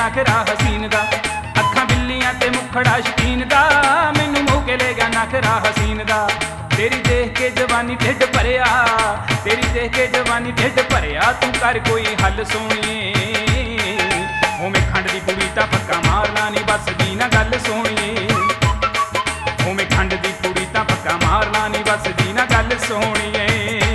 नखरा हसीन दा, अखां बिल्लियां ते मुखड़ा शकीन दा, मैनू मोह के ले गया नखरा हसीन दा। तेरी देख के जवानी ढिड भरिया, तेरी देख के जवानी ढिड भरिया, तू कर कोई हल सोहणीए। ओवें खंड दी कुड़ी तां पक्का मारना नी बसदी ना गल सोहणीए। ओवें खंड दी कुड़ी तां पक्का मारना नी बसदी ना गल सोहणीए।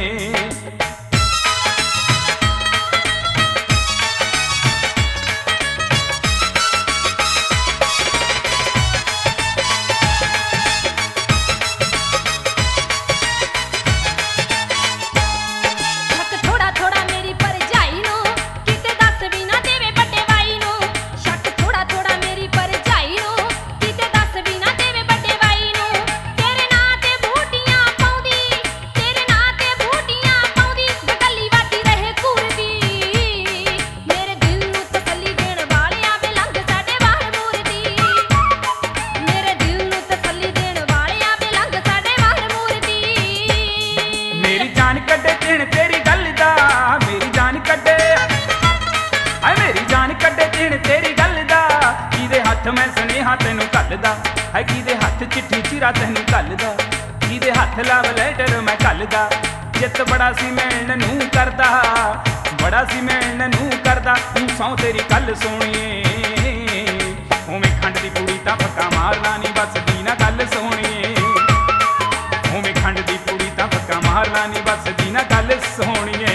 तेरी गल दा मेरी जान कड्डे, हाय मेरी जान कड्डे चिण तेरी गल दा। किदे हत्थ मैं सुनेहा तैनू घल्लदा, हाय किदे हत्थ चिट्ठी चिरा तैनू घल्लदा, किदे हत्थ लव लैटर मैं घल्लदा। जित बड़ा सी मिलण नूं करदा, बड़ा सी मिलण नूं करदा, तू सौं तेरी गल सोहणीए। ओवें खंड दी कुड़ी तां पक्का मारना नी बसदी ना गल सोहणीए। ओवें खंड दी कुड़ी तां पक्का मारना नी बसदी ना गल सोहणीए।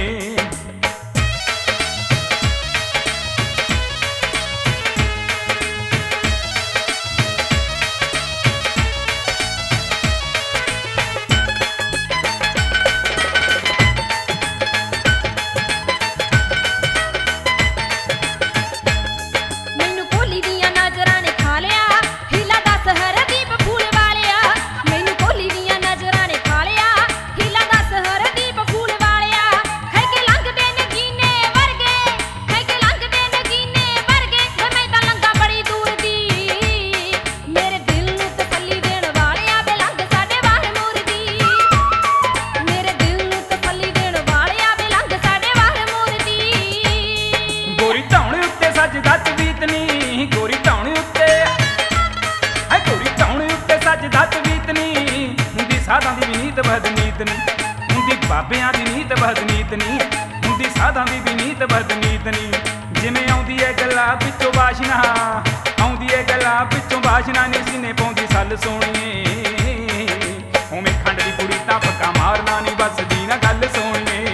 गोरी धौण उत्ते है गोरी धौण उत्ते सजदा तवीत नी, हुंदी साधां दी नीत बदनीत नी, हुंदी बाबियां दी नीत बदनीत नी, हुंदी साधां दी नीत बदनीत नी। जिवें आउंदी है गल्ला पिछों वाशना, आउंदी है गल्ला पिछों वाशना नी, सीने पाउंदी सल सोहणीए। ओवें खंड दी कुड़ी तां पक्का मारना नी बसदी ना गल सोहणीए।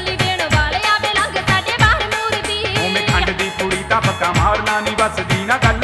पक्का मारना नी बसदी ना गल